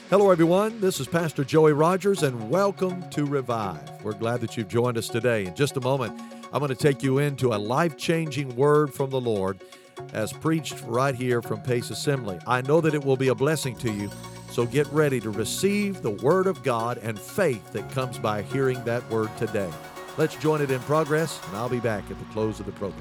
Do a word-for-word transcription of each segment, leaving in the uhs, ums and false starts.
Hello, everyone. This is Pastor Joey Rogers, and welcome to Revive. We're glad that you've joined us today. In just a moment, I'm going to take you into a life-changing word from the Lord as preached right here from Pace Assembly. I know that it will be a blessing to you, so get ready to receive the Word of God and faith that comes by hearing that Word today. Let's join it in progress, and I'll be back at the close of the program.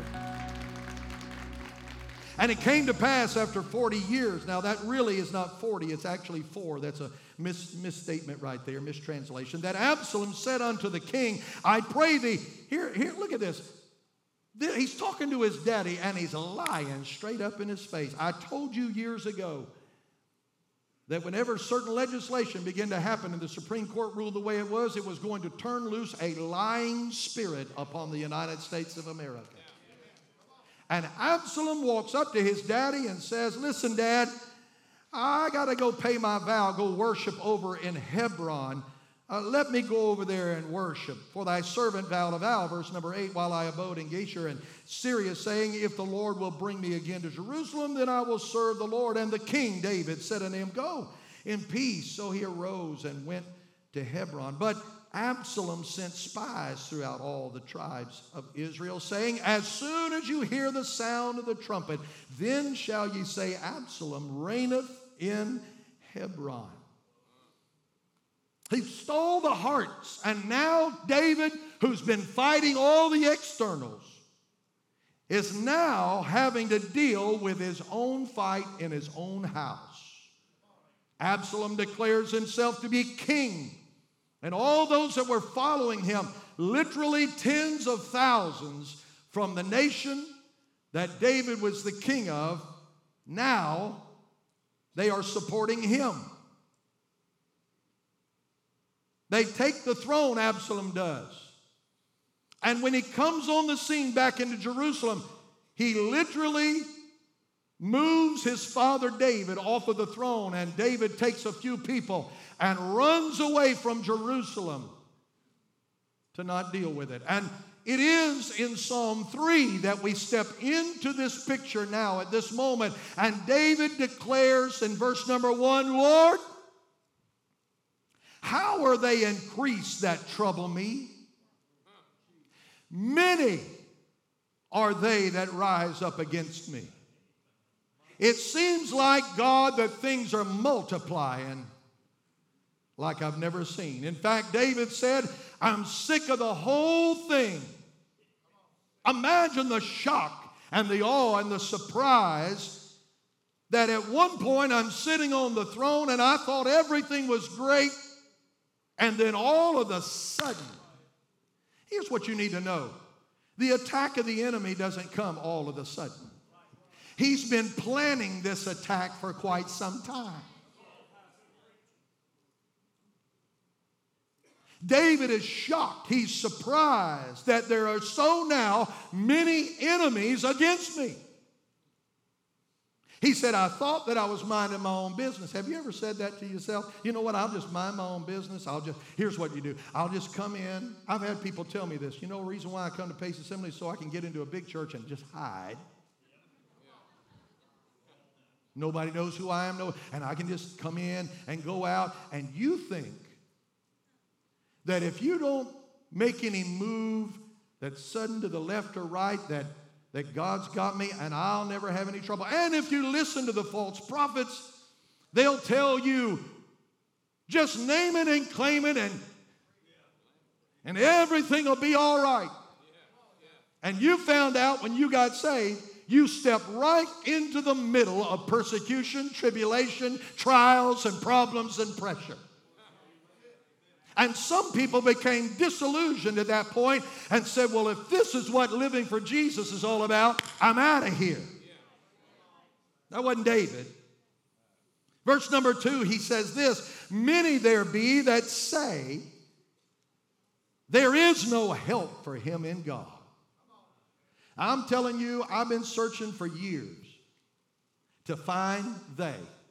And it came to pass after forty years. Now that really is not forty, it's actually four. That's a mis- misstatement right there, mistranslation. That Absalom said unto the king, I pray thee, here, here, look at this. He's talking to his daddy and he's lying straight up in his face. I told you years ago that whenever certain legislation began to happen and the Supreme Court ruled the way it was, it was going to turn loose a lying spirit upon the United States of America. And Absalom walks up to his daddy and says, listen, Dad, I got to go pay my vow, go worship over in Hebron. Uh, let me go over there and worship. For thy servant vowed a vow, verse number eight, while I abode in Geshur and Syria, saying, if the Lord will bring me again to Jerusalem, then I will serve the Lord. And the king David said unto him, go in peace. So he arose and went to Hebron. But Absalom sent spies throughout all the tribes of Israel, saying, as soon as you hear the sound of the trumpet, then shall ye say, Absalom reigneth in Hebron. He stole the hearts, and now David, who's been fighting all the externals, is now having to deal with his own fight in his own house. Absalom declares himself to be king. And all those that were following him, literally tens of thousands from the nation that David was the king of, now they are supporting him. They take the throne, Absalom does. And when he comes on the scene back into Jerusalem, he literally moves his father David off of the throne, and David takes a few people and runs away from Jerusalem to not deal with it. And it is in Psalm three that we step into this picture now at this moment. And David declares in verse number one, Lord, how are they increased that trouble me? Many are they that rise up against me. It seems like, God, that things are multiplying like I've never seen. In fact, David said, I'm sick of the whole thing. Imagine the shock and the awe and the surprise that at one point I'm sitting on the throne and I thought everything was great, and then all of a sudden, here's what you need to know. The attack of the enemy doesn't come all of a sudden. He's been planning this attack for quite some time. David is shocked. He's surprised that there are so now many enemies against me. He said, I thought that I was minding my own business. Have you ever said that to yourself? You know what? I'll just mind my own business. I'll just, here's what you do. I'll just come in. I've had people tell me this. You know the reason why I come to Pace Assembly is so I can get into a big church and just hide. Nobody knows who I am, no, and I can just come in and go out. And you think that if you don't make any move that's sudden to the left or right, that, that God's got me and I'll never have any trouble. And if you listen to the false prophets, they'll tell you, just name it and claim it, and, and everything will be all right. And you found out when you got saved, you step right into the middle of persecution, tribulation, trials, and problems and pressure. And some people became disillusioned at that point and said, well, if this is what living for Jesus is all about, I'm out of here. That wasn't David. Verse number two, he says this, many there be that say there is no help for him in God. I'm telling you, I've been searching for years to find they.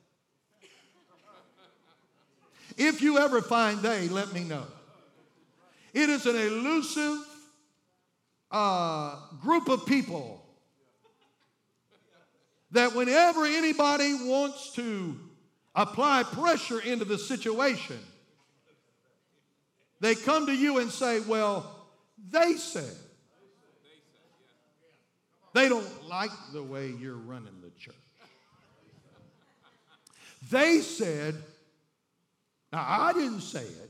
If you ever find they, let me know. It is an elusive uh, group of people that whenever anybody wants to apply pressure into the situation. They come to you and say, well, they said. They don't like the way you're running the church. They said, now I didn't say it.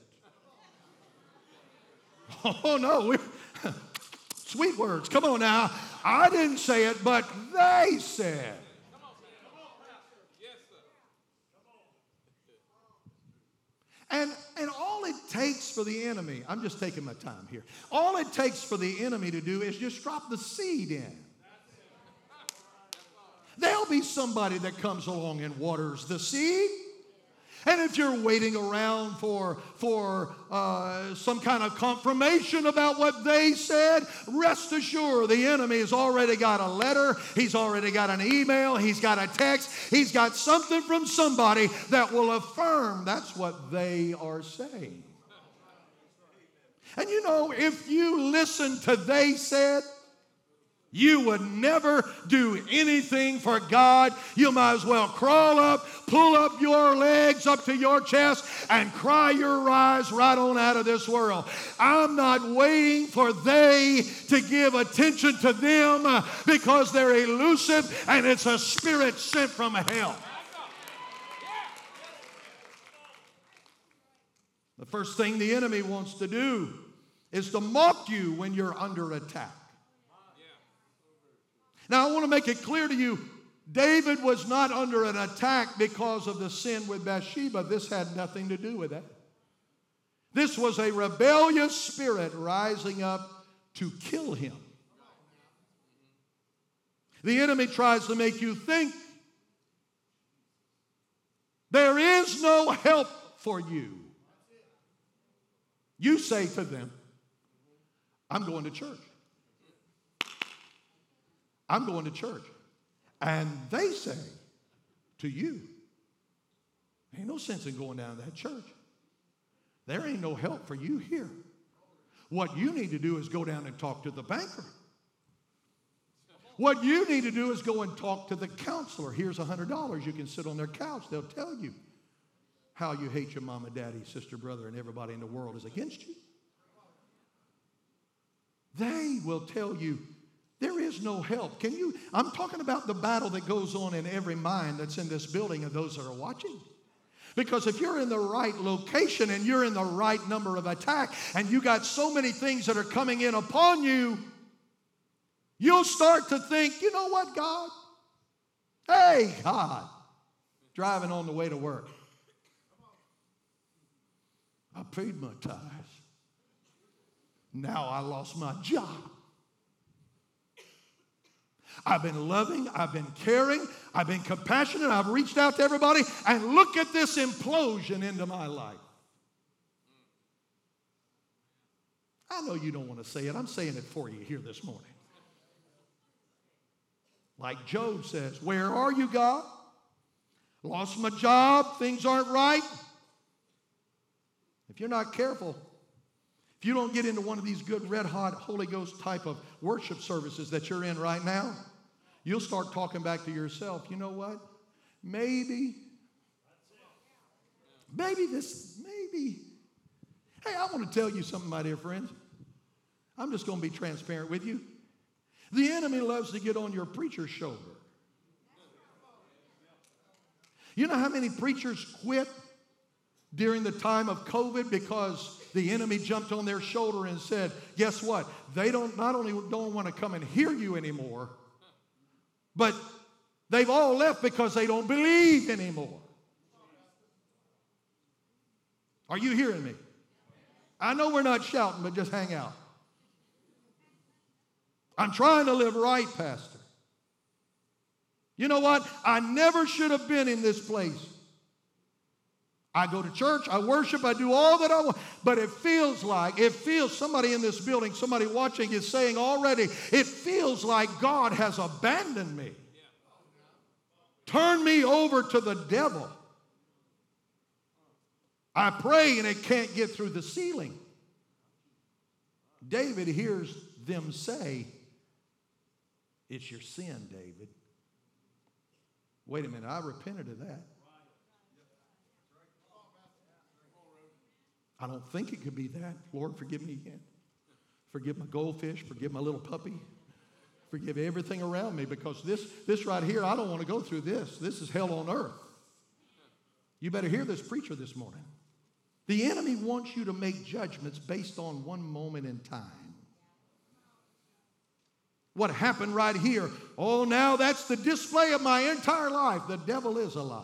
Oh no, we're, sweet words, come on now. I didn't say it, but they said. And, and all it takes for the enemy, I'm just taking my time here. All it takes for the enemy to do is just drop the seed in. There'll be somebody that comes along and waters the seed. And if you're waiting around for, for uh, some kind of confirmation about what they said, rest assured the enemy has already got a letter, he's already got an email, he's got a text, he's got something from somebody that will affirm that's what they are saying. And you know, if you listen to they said, you would never do anything for God. You might as well crawl up, pull up your legs up to your chest, and cry your eyes right on out of this world. I'm not waiting for they to give attention to them uh, because they're elusive and it's a spirit sent from hell. The first thing the enemy wants to do is to mock you when you're under attack. Now, I want to make it clear to you, David was not under an attack because of the sin with Bathsheba. This had nothing to do with that. This was a rebellious spirit rising up to kill him. The enemy tries to make you think there is no help for you. You say to them, I'm going to church. I'm going to church. And they say to you, ain't no sense in going down to that church. There ain't no help for you here. What you need to do is go down and talk to the banker. What you need to do is go and talk to the counselor. Here's one hundred dollars. You can sit on their couch. They'll tell you how you hate your mama, daddy, sister, brother, and everybody in the world is against you. They will tell you, there is no help. Can you? I'm talking about the battle that goes on in every mind that's in this building and those that are watching. Because if you're in the right location and you're in the right number of attack and you got so many things that are coming in upon you, you'll start to think, you know what, God? Hey, God, driving on the way to work. I paid my tithes. Now I lost my job. I've been loving, I've been caring, I've been compassionate, I've reached out to everybody, and look at this implosion into my life. I know you don't want to say it. I'm saying it for you here this morning. Like Job says, where are you, God? Lost my job, things aren't right. If you're not careful, if you don't get into one of these good red-hot Holy Ghost type of worship services that you're in right now, you'll start talking back to yourself, you know what? Maybe, maybe this, maybe. Hey, I want to tell you something, my dear friends. I'm just going to be transparent with you. The enemy loves to get on your preacher's shoulder. You know how many preachers quit during the time of COVID because the enemy jumped on their shoulder and said, guess what? They don't not only don't want to come and hear you anymore, but they've all left because they don't believe anymore. Are you hearing me? I know we're not shouting, but just hang out. I'm trying to live right, Pastor. You know what? I never should have been in this place. I go to church, I worship, I do all that I want. But it feels like, it feels, somebody in this building, somebody watching is saying already, it feels like God has abandoned me. Turned me over to the devil. I pray and it can't get through the ceiling. David hears them say, it's your sin, David. Wait a minute, I repented of that. I don't think it could be that. Lord, forgive me again. Forgive my goldfish. Forgive my little puppy. Forgive everything around me, because this, this right here, I don't want to go through this. This is hell on earth. You better hear this preacher this morning. The enemy wants you to make judgments based on one moment in time. What happened right here? Oh, now that's the display of my entire life. The devil is a liar.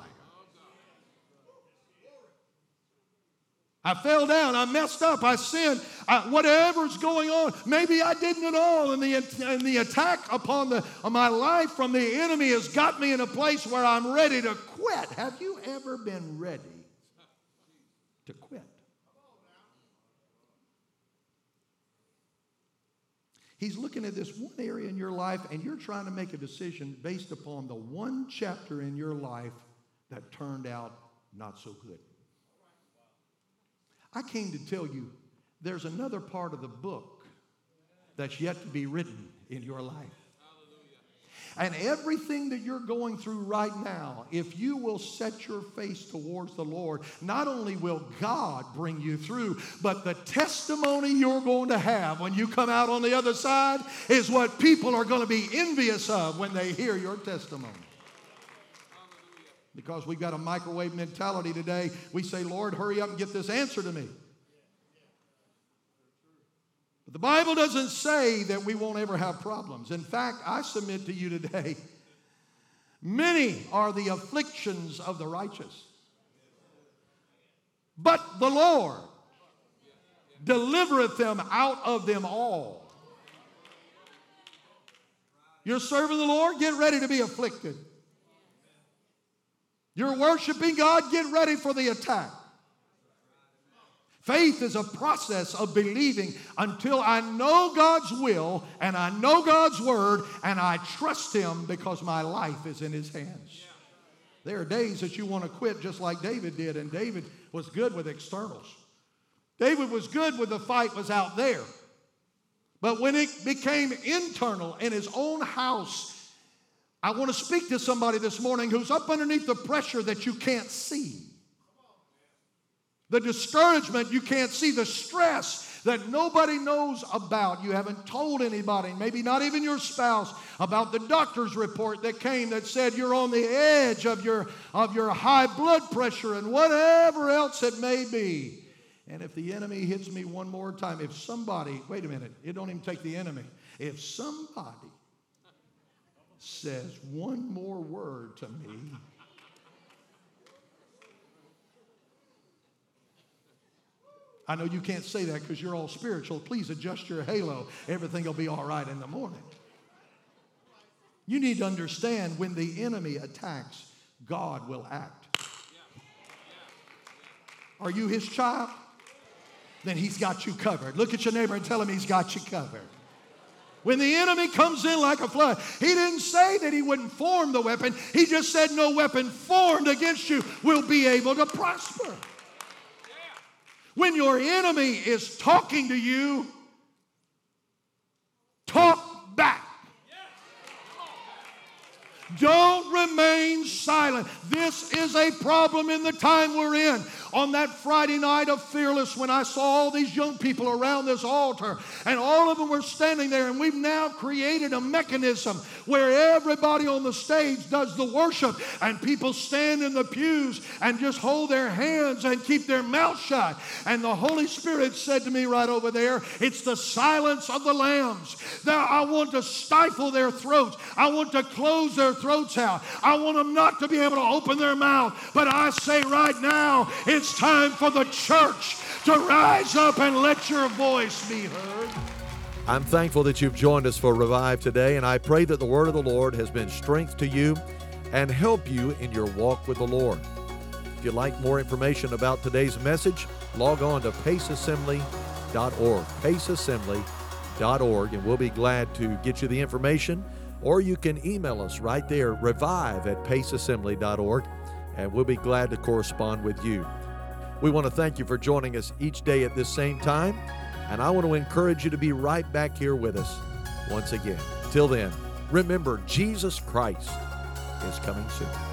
I fell down. I messed up. I sinned. I, whatever's going on, maybe I didn't at all. And the, and the attack upon the, on my life from the enemy has got me in a place where I'm ready to quit. Have you ever been ready to quit? He's looking at this one area in your life, and you're trying to make a decision based upon the one chapter in your life that turned out not so good. I came to tell you there's another part of the book that's yet to be written in your life. And everything that you're going through right now, if you will set your face towards the Lord, not only will God bring you through, but the testimony you're going to have when you come out on the other side is what people are going to be envious of when they hear your testimony. Because we've got a microwave mentality today. We say, Lord, hurry up and get this answer to me. But the Bible doesn't say that we won't ever have problems. In fact, I submit to you today, many are the afflictions of the righteous, but the Lord delivereth them out of them all. You're serving the Lord, get ready to be afflicted. You're worshiping God, get ready for the attack. Faith is a process of believing until I know God's will and I know God's word and I trust Him because my life is in His hands. There are days that you want to quit just like David did, and David was good with externals. David was good when the fight was out there. But when it became internal in his own house, I want to speak to somebody this morning who's up underneath the pressure that you can't see. The discouragement you can't see, the stress that nobody knows about. You haven't told anybody, maybe not even your spouse, about the doctor's report that came that said you're on the edge of your, of your high blood pressure and whatever else it may be. And if the enemy hits me one more time, if somebody, wait a minute, it don't even take the enemy. If somebody says one more word to me, I know you can't say that because you're all spiritual. Please adjust your halo. Everything will be all right in the morning. You need to understand when the enemy attacks, God will act. Are you His child? Then He's got you covered. Look at your neighbor and tell him He's got you covered. When the enemy comes in like a flood, He didn't say that He wouldn't form the weapon. He just said no weapon formed against you will be able to prosper. When your enemy is talking to you, talk back. Don't remain silent. This is a problem in the time we're in. On that Friday night of Fearless, when I saw all these young people around this altar, and all of them were standing there, and we've now created a mechanism where everybody on the stage does the worship, and people stand in the pews and just hold their hands and keep their mouth shut. And the Holy Spirit said to me right over there, it's the silence of the lambs. Now I want to stifle their throats. I want to close their throats out. I want them not to be able to open their mouth. But I say right now, it's time for the church to rise up and let your voice be heard. I'm thankful that you've joined us for Revive today, and I pray that the word of the Lord has been strength to you and help you in your walk with the Lord. If you'd like more information about today's message, log on to pace assembly dot org, pace assembly dot org, and we'll be glad to get you the information. Or you can email us right there, revive at pace assembly dot org, and we'll be glad to correspond with you. We want to thank you for joining us each day at this same time, and I want to encourage you to be right back here with us once again. Till then, remember, Jesus Christ is coming soon.